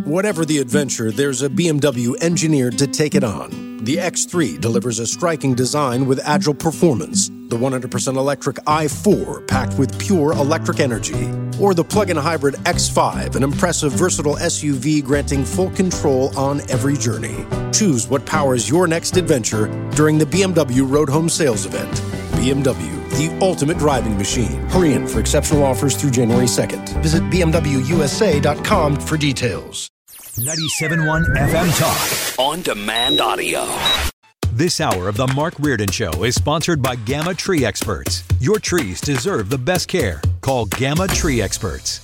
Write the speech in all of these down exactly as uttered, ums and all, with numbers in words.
Whatever the adventure, there's a B M W engineered to take it on. The X three delivers a striking design with agile performance. The one hundred percent electric i four, packed with pure electric energy. Or the plug-in hybrid X five, an impressive, versatile S U V granting full control on every journey. Choose what powers your next adventure during the B M W Road Home Sales Event. B M W, the ultimate driving machine. Hurry in for exceptional offers through January second. Visit b m w u s a dot com for details. ninety-seven point one F M Talk. On demand audio. This hour of the Mark Reardon Show is sponsored by Gamma Tree Experts. Your trees deserve the best care. Call Gamma Tree Experts.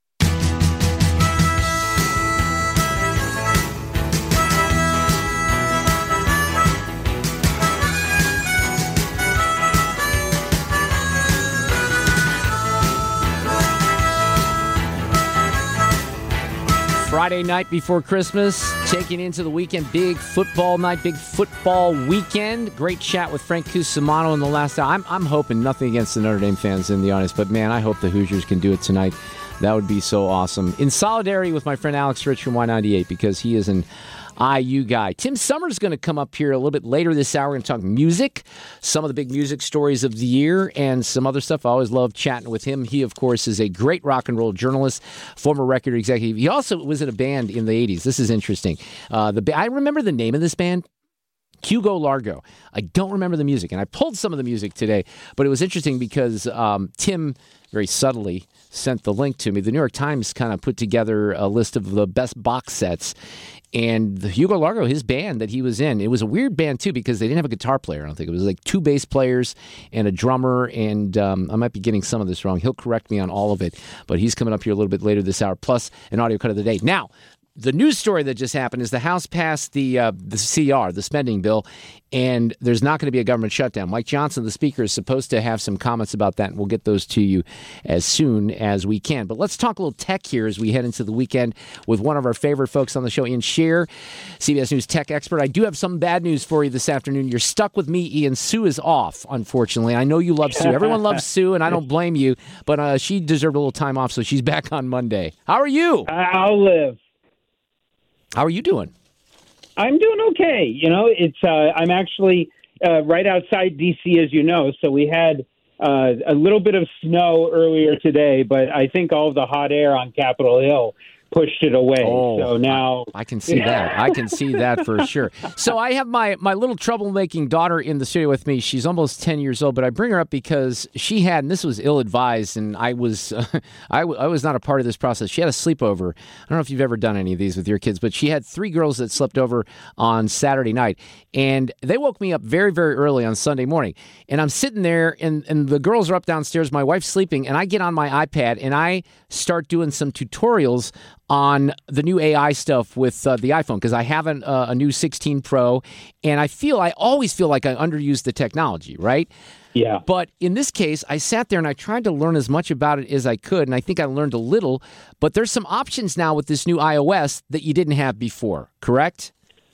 Friday night before Christmas, taking into the weekend, big football night, big football weekend. Great chat with Frank Cusimano in the last hour. I'm, I'm hoping, nothing against the Notre Dame fans in the audience, but man, I hope the Hoosiers can do it tonight. That would be so awesome. In solidarity with my friend Alex Rich from Y ninety-eight, because he is an I U guy. Tim Summers is going to come up here a little bit later this hour. We're going to talk music, some of the big music stories of the year, and some other stuff. I always love chatting with him. He, of course, is a great rock and roll journalist, former record executive. He also was in a band in the eighties. This is interesting. Uh, the I remember the name of this band. Hugo Largo. I don't remember the music, and I pulled some of the music today, but it was interesting because um, Tim very subtly sent the link to me. The New York Times kind of put together a list of the best box sets, and the Hugo Largo, his band that he was in, it was a weird band too because they didn't have a guitar player, I don't think. It was like two bass players and a drummer, and um, I might be getting some of this wrong. He'll correct me on all of it, but he's coming up here a little bit later this hour, plus an audio cut of the day. Now, the news story that just happened is the House passed the uh, the C R, the spending bill, and there's not going to be a government shutdown. Mike Johnson, the Speaker, is supposed to have some comments about that, and we'll get those to you as soon as we can. But let's talk a little tech here as we head into the weekend with one of our favorite folks on the show, Ian Scher, C B S News tech expert. I do have some bad news for you this afternoon. You're stuck with me, Ian. Sue is off, unfortunately. I know you love Sue. Everyone loves Sue, and I don't blame you, but uh, she deserved a little time off, so she's back on Monday. How are you? I'll live. How are you doing? I'm doing okay. You know, it's uh, I'm actually uh, right outside D C, as you know, so we had uh, a little bit of snow earlier today, but I think all of the hot air on Capitol Hill pushed it away. Oh, so now I, I can see that. I can see that for sure. So I have my, my little troublemaking daughter in the studio with me. She's almost ten years old, but I bring her up because she had, and this was ill-advised, and I was uh, I, w- I was not a part of this process. She had a sleepover. I don't know if you've ever done any of these with your kids, but she had three girls that slept over on Saturday night, and they woke me up very, very early on Sunday morning. And I'm sitting there, and, and the girls are up downstairs. My wife's sleeping, and I get on my iPad, and I start doing some tutorials on the new A I stuff with uh, the iPhone, because I have an, uh, a new sixteen Pro, and I feel, I always feel like I underuse the technology, right? Yeah. But in this case, I sat there and I tried to learn as much about it as I could, and I think I learned a little, but there's some options now with this new iOS that you didn't have before, correct?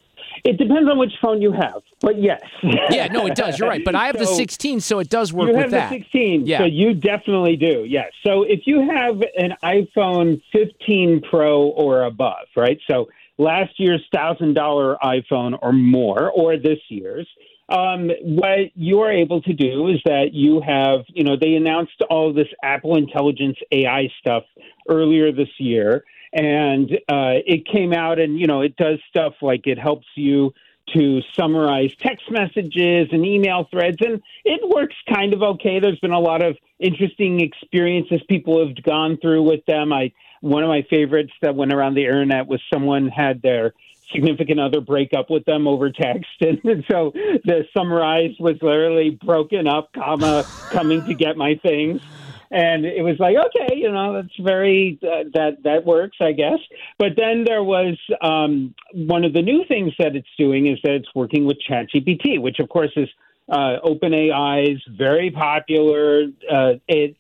It depends on which phone you have, but yes. Yeah, no, it does. You're right. But I have so the sixteen, so it does work with that. You have the sixteen, yeah. So you definitely do, yes. So if you have an iPhone fifteen Pro or above, right? So last year's one thousand dollars iPhone or more, or this year's, um, what you're able to do is that you have, you know, they announced all of this Apple Intelligence A I stuff earlier this year. And uh, it came out and, you know, it does stuff like it helps you to summarize text messages and email threads. And it works kind of okay. There's been a lot of interesting experiences people have gone through with them. I one of my favorites that went around the internet was someone had their significant other break up with them over text. And, and so the summarize was literally broken up, comma, coming to get my things. And it was like, okay, you know, that's very, uh, that that works, I guess. But then there was um, one of the new things that it's doing is that it's working with ChatGPT, which, of course, is uh, OpenAI's very popular uh,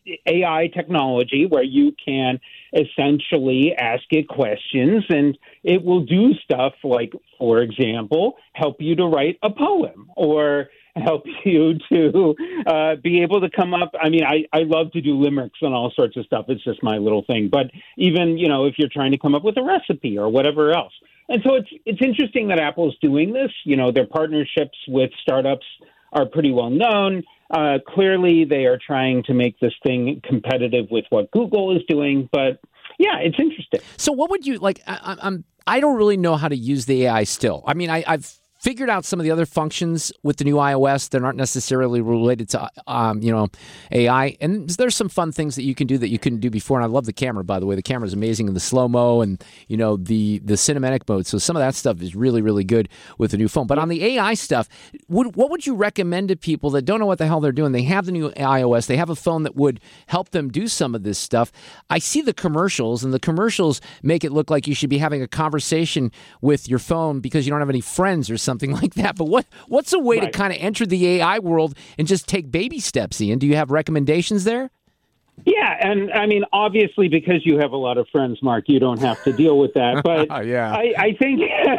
A I technology where you can essentially ask it questions and it will do stuff like, for example, help you to write a poem or help you to uh, be able to come up. I mean, I, I love to do limericks and all sorts of stuff. It's just my little thing. But even, you know, if you're trying to come up with a recipe or whatever else. And so it's it's interesting that Apple's doing this. You know, their partnerships with startups are pretty well known. Uh, clearly, they are trying to make this thing competitive with what Google is doing. But yeah, it's interesting. So what would you like? I, I'm I don't really know how to use the A I still. I mean, I, I've figured out some of the other functions with the new iOS that aren't necessarily related to, um, you know, A I. And there's some fun things that you can do that you couldn't do before. And I love the camera, by the way. The camera is amazing in the slow-mo and, you know, the, the cinematic mode. So some of that stuff is really, really good with the new phone. But on the A I stuff, would, what would you recommend to people that don't know what the hell they're doing? They have the new iOS. They have a phone that would help them do some of this stuff. I see the commercials, and the commercials make it look like you should be having a conversation with your phone because you don't have any friends or something. Something like that. But what what's a way right. to kind of enter the A I world and just take baby steps, Ian? Do you have recommendations there? Yeah, and I mean, obviously, because you have a lot of friends, Mark, you don't have to deal with that. But yeah. I, I think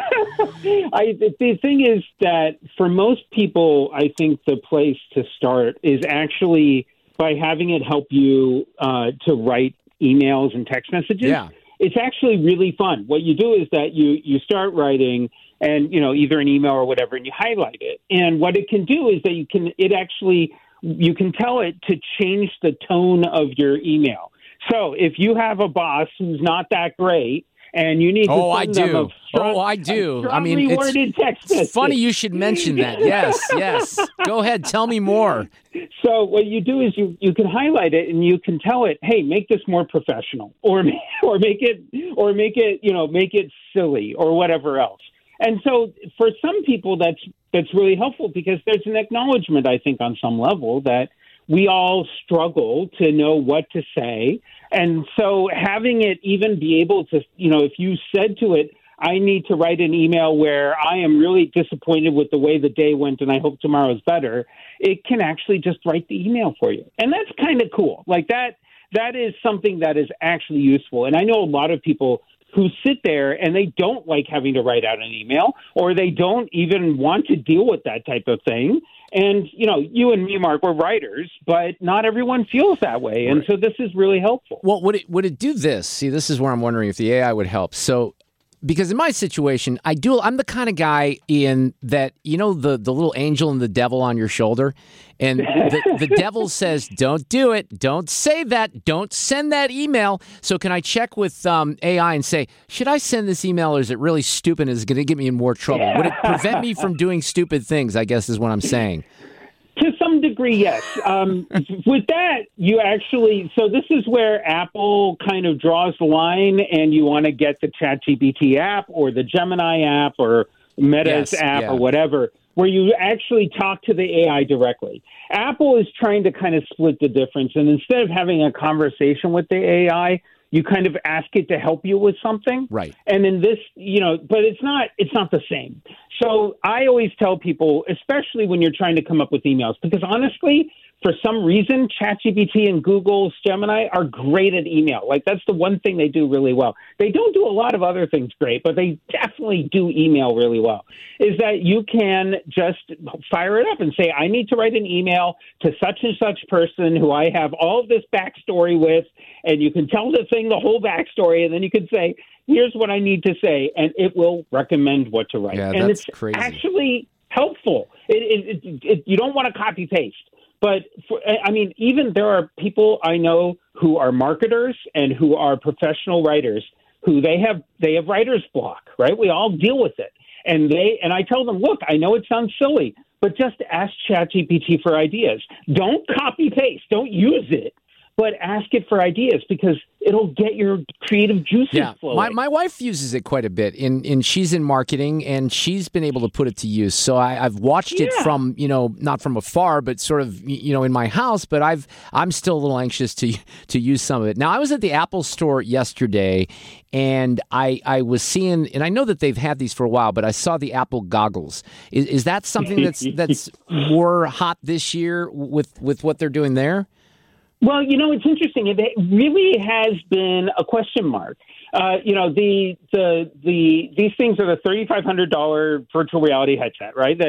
I, the thing is that for most people, I think the place to start is actually by having it help you uh, to write emails and text messages. Yeah. It's actually really fun. What you do is that you, you start writing and, you know, either an email or whatever, and you highlight it. And what it can do is that you can, it actually, you can tell it to change the tone of your email. So if you have a boss who's not that great, and you need to oh, send I them do. a strong, oh, I do. I mean, it's worded text message. funny you should mention that. Yes, yes. Go ahead. Tell me more. So what you do is you, you can highlight it and you can tell it, hey, make this more professional, or or make it or make it you know make it silly or whatever else. And so for some people, that's that's really helpful because there's an acknowledgement, I think, on some level that we all struggle to know what to say. And so having it even be able to, you know, if you said to it, I need to write an email where I am really disappointed with the way the day went and I hope tomorrow's better, it can actually just write the email for you. And that's kind of cool. Like that, that is something that is actually useful. And I know a lot of people who sit there and they don't like having to write out an email, or they don't even want to deal with that type of thing. And, you know, you and me, Mark, we're writers, but not everyone feels that way. And right. so this is really helpful. Well, would it, would it do this? See, this is where I'm wondering if the A I would help. So, because in my situation, I do. I'm the kind of guy, Ian, that, you know, the, the little angel and the devil on your shoulder. And the, the devil says, don't do it. Don't say that. Don't send that email. So can I check with um, A I and say, should I send this email or is it really stupid? Is it going to get me in more trouble? Would it prevent me from doing stupid things, I guess is what I'm saying. To some degree, yes. Um, with that, you actually, so this is where Apple kind of draws the line, and you want to get the ChatGPT app or the Gemini app or Meta's yes, app yeah. or whatever, where you actually talk to the A I directly. Apple is trying to kind of split the difference, and instead of having a conversation with the A I, you kind of ask it to help you with something. Right. And in this, you know, but it's not, it's not the same. So I always tell people, especially when you're trying to come up with emails, because honestly, for some reason, ChatGPT and Google's Gemini are great at email. Like, that's the one thing they do really well. They don't do a lot of other things great, but they definitely do email really well, is that you can just fire it up and say, I need to write an email to such and such person who I have all of this backstory with, and you can tell the thing the whole backstory, and then you can say, here's what I need to say, and it will recommend what to write. Yeah, and that's it's crazy. Actually helpful. It, it, it, it, you don't want to copy-paste. But, for, I mean, even there are people I know who are marketers and who are professional writers who they have they have writer's block, right? We all deal with it. And they and I tell them, look, I know it sounds silly, but just ask ChatGPT for ideas. Don't copy-paste. Don't use it, but ask it for ideas because it'll get your creative juices yeah. flowing. My my wife uses it quite a bit, in, in she's in marketing, and she's been able to put it to use. So I, I've watched it yeah. from, you know, not from afar, but sort of, you know, in my house. But I've I'm still a little anxious to to use some of it. Now, I was at the Apple store yesterday, and I I was seeing, and I know that they've had these for a while, but I saw the Apple goggles. Is is that something that's that's more hot this year with with what they're doing there? Well, you know, it's interesting. It really has been a question mark. Uh, you know, the the the these things are the thirty-five hundred dollars virtual reality headset, right? That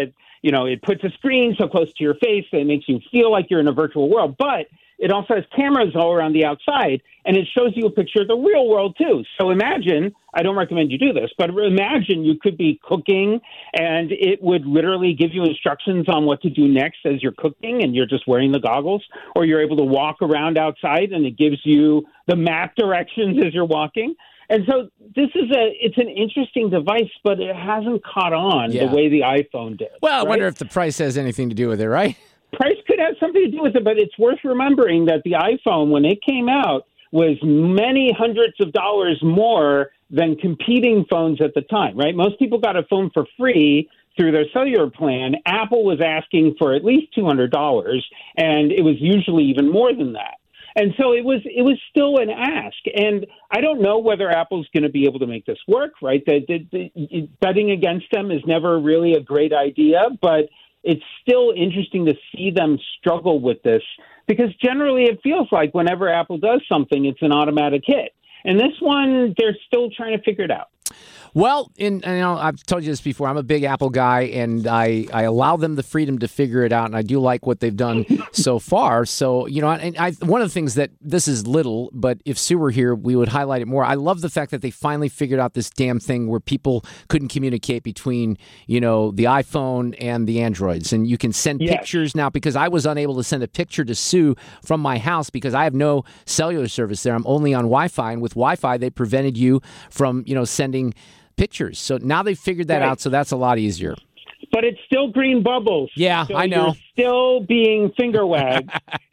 you know, it puts a screen so close to your face that it makes you feel like you're in a virtual world. But it also has cameras all around the outside, and it shows you a picture of the real world, too. So imagine, I don't recommend you do this, but imagine you could be cooking, and it would literally give you instructions on what to do next as you're cooking, and you're just wearing the goggles, or you're able to walk around outside, and it gives you the map directions as you're walking. And so this is a, it's an interesting device, but it hasn't caught on yeah. the way the iPhone did. Well, I right? wonder if the price has anything to do with it, right? Price could have something to do with it, but it's worth remembering that the iPhone, when it came out, was many hundreds of dollars more than competing phones at the time, right? Most people got a phone for free through their cellular plan. Apple was asking for at least two hundred dollars, and it was usually even more than that. And so it was it was still an ask. And I don't know whether Apple's going to be able to make this work, right? The, the, the, betting against them is never really a great idea, but it's still interesting to see them struggle with this because generally it feels like whenever Apple does something, it's an automatic hit. And this one, they're still trying to figure it out. Well, in, you know, I've told you this before. I'm a big Apple guy, and I, I allow them the freedom to figure it out, and I do like what they've done so far. So, you know, and I, one of the things that this is little, but if Sue were here, we would highlight it more. I love the fact that they finally figured out this damn thing where people couldn't communicate between, you know, the iPhone and the Androids, and you can send yes. pictures now because I was unable to send a picture to Sue from my house because I have no cellular service there. I'm only on Wi-Fi, and with Wi-Fi, they prevented you from, you know, sending pictures. So now they've figured that right. out, so that's a lot easier. But it's still green bubbles. Yeah, so I know. You're still being finger wagged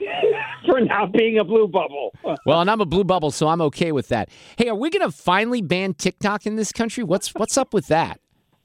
for not being a blue bubble. Well, and I'm a blue bubble, so I'm okay with that. Hey, are we going to finally ban TikTok in this country? What's what's up with that?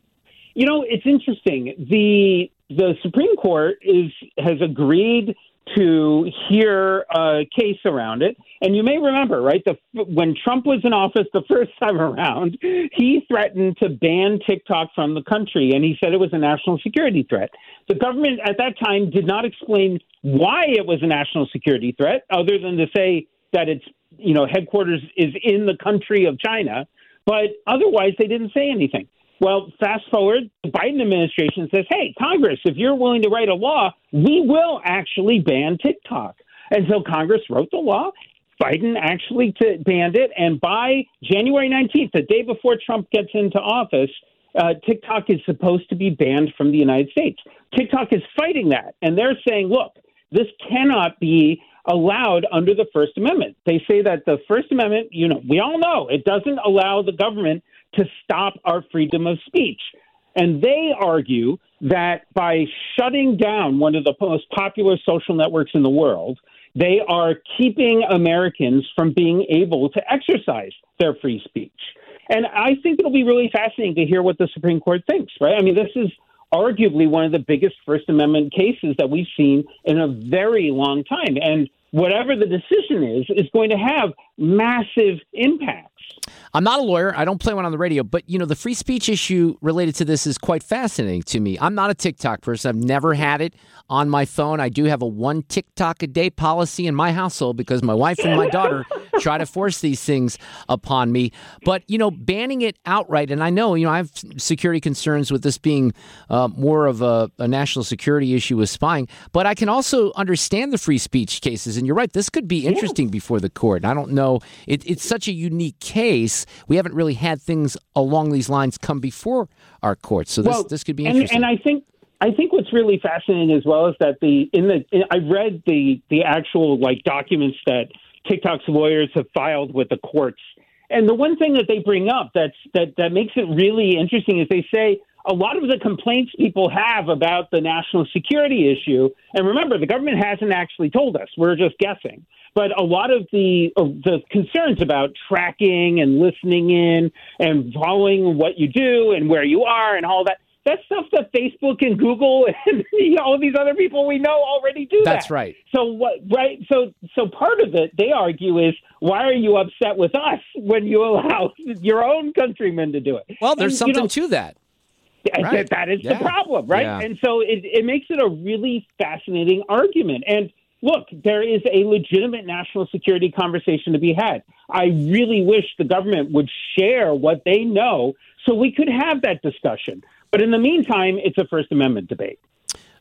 You know, it's interesting. The the Supreme Court is has agreed to hear a case around it. And you may remember, right, the, when Trump was in office the first time around, he threatened to ban TikTok from the country, and he said it was a national security threat. The government at that time did not explain why it was a national security threat, other than to say that its, you know, headquarters is in the country of China, but otherwise they didn't say anything. Well, fast forward, the Biden administration says, hey, Congress, if you're willing to write a law, we will actually ban TikTok. And so Congress wrote the law. Biden actually t- banned it. And by January nineteenth, the day before Trump gets into office, uh, TikTok is supposed to be banned from the United States. TikTok is fighting that. And they're saying, look, this cannot be allowed under the First Amendment. They say that the First Amendment, you know, we all know it doesn't allow the government to stop our freedom of speech. And they argue that by shutting down one of the most popular social networks in the world, they are keeping Americans from being able to exercise their free speech. And I think it'll be really fascinating to hear what the Supreme Court thinks, right? I mean, this is arguably one of the biggest First Amendment cases that we've seen in a very long time. And whatever the decision is, is going to have massive impacts. I'm not a lawyer. I don't play one on the radio. But, you know, the free speech issue related to this is quite fascinating to me. I'm not a TikTok person. I've never had it on my phone. I do have a one TikTok a day policy in my household because my wife and my daughter try to force these things upon me. But, you know, banning it outright, and I know, you know, I have security concerns with this being uh, more of a, a national security issue with spying. But I can also understand the free speech cases. And you're right, this could be interesting yeah. before the court. I don't know. It, it's such a unique case. We haven't really had things along these lines come before our courts, so this well, this could be and, interesting. And I think I think what's really fascinating as well is that the in the in, I read the the actual like documents that TikTok's lawyers have filed with the courts, and the one thing that they bring up that's that that makes it really interesting is they say a lot of the complaints people have about the national security issue, and remember the government hasn't actually told us; we're just guessing. But a lot of the of the concerns about tracking and listening in and following what you do and where you are and all that, that's stuff that Facebook and Google and you know, all of these other people we know already do that. That's right. So what? Right. So so part of it, they argue, is why are you upset with us when you allow your own countrymen to do it? Well, there's and, something you know, to that. Right. That is yeah. the problem, right? Yeah. And so it, it makes it a really fascinating argument. And look, there is a legitimate national security conversation to be had. I really wish the government would share what they know so we could have that discussion. But in the meantime, it's a First Amendment debate.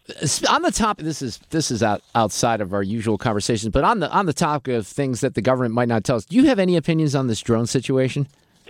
On the top, this is this is out, outside of our usual conversations, but on the on the topic of things that the government might not tell us, do you have any opinions on this drone situation?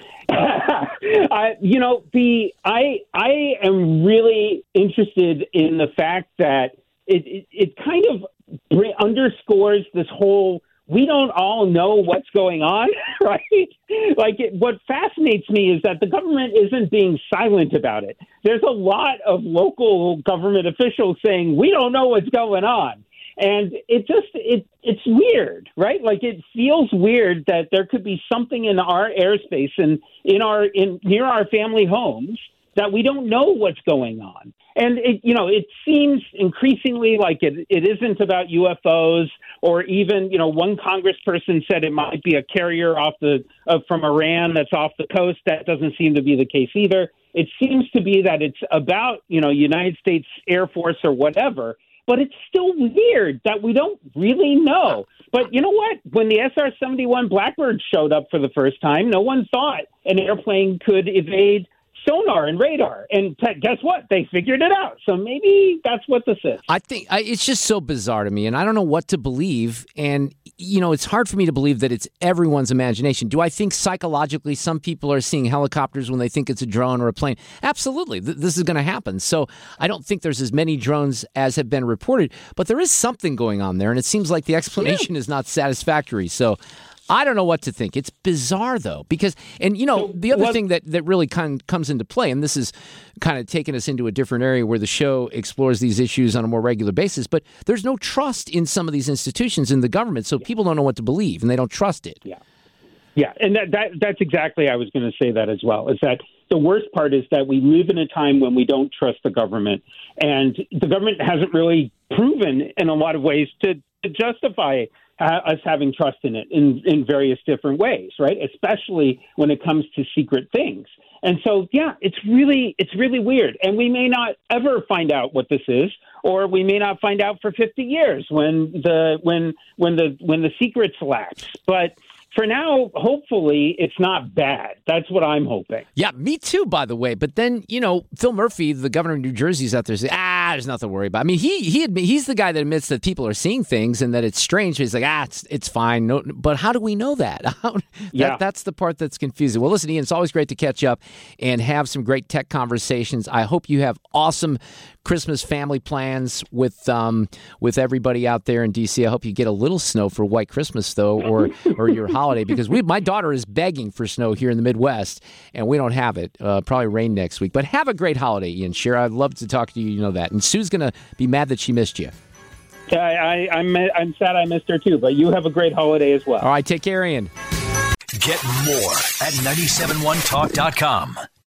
uh, you know, the I I am really interested in the fact that it it, it kind of underscores this whole we don't all know what's going on, right? Like, it, what fascinates me is that the government isn't being silent about it. There's a lot of local government officials saying, we don't know what's going on. And it just, it it's weird, right? Like, it feels weird that there could be something in our airspace and in our, in near our family homes that we don't know what's going on. And, it, you know, it seems increasingly like it, it isn't about U F Os, or even, you know, one congressperson said it might be a carrier off the uh, from Iran that's off the coast. That doesn't seem to be the case either. It seems to be that it's about, you know, United States Air Force or whatever, but it's still weird that we don't really know. But you know what? When the S R seventy-one Blackbird showed up for the first time, no one thought an airplane could evade sonar and radar, and t- guess what? They figured it out. So maybe that's what this is. I think I, it's just so bizarre to me, and I don't know what to believe. And you know, it's hard for me to believe that it's everyone's imagination. Do I think psychologically some people are seeing helicopters when they think it's a drone or a plane? Absolutely, Th- this is going to happen. So I don't think there's as many drones as have been reported, but there is something going on there, and it seems like the explanation yeah. is not satisfactory. So I don't know what to think. It's bizarre, though, because, and, you know, the other what, thing that, that really kind of comes into play, and this is kind of taking us into a different area where the show explores these issues on a more regular basis, but there's no trust in some of these institutions in the government, so people don't know what to believe, and they don't trust it. Yeah, yeah, and that, that that's exactly, I was going to say that as well, is that the worst part is that we live in a time when we don't trust the government, and the government hasn't really proven in a lot of ways to, to justify Uh, us having trust in it in, in various different ways, right? Especially when it comes to secret things. And so, yeah, it's really it's really weird. And we may not ever find out what this is, or we may not find out for fifty years when the when when the when the secrets lapse. But for now, hopefully, it's not bad. That's what I'm hoping. Yeah, me too, by the way. But then, you know, Phil Murphy, the governor of New Jersey, is out there saying, ah, there's nothing to worry about. I mean, he he admit, he's the guy that admits that people are seeing things and that it's strange. He's like, ah, it's, it's fine. No, but how do we know that? that? Yeah. That's the part that's confusing. Well, listen, Ian, it's always great to catch up and have some great tech conversations. I hope you have awesome Christmas family plans with um, with everybody out there in D C. I hope you get a little snow for White Christmas, though, or or your holiday, because we my daughter is begging for snow here in the Midwest, and we don't have it. Uh, probably rain next week. But have a great holiday, Ian Sherr. I'd love to talk to you. You know that. And Sue's going to be mad that she missed you. I, I, I'm, I'm sad I missed her, too. But you have a great holiday as well. All right. Take care, Ian. Get more at nine seven one talk dot com.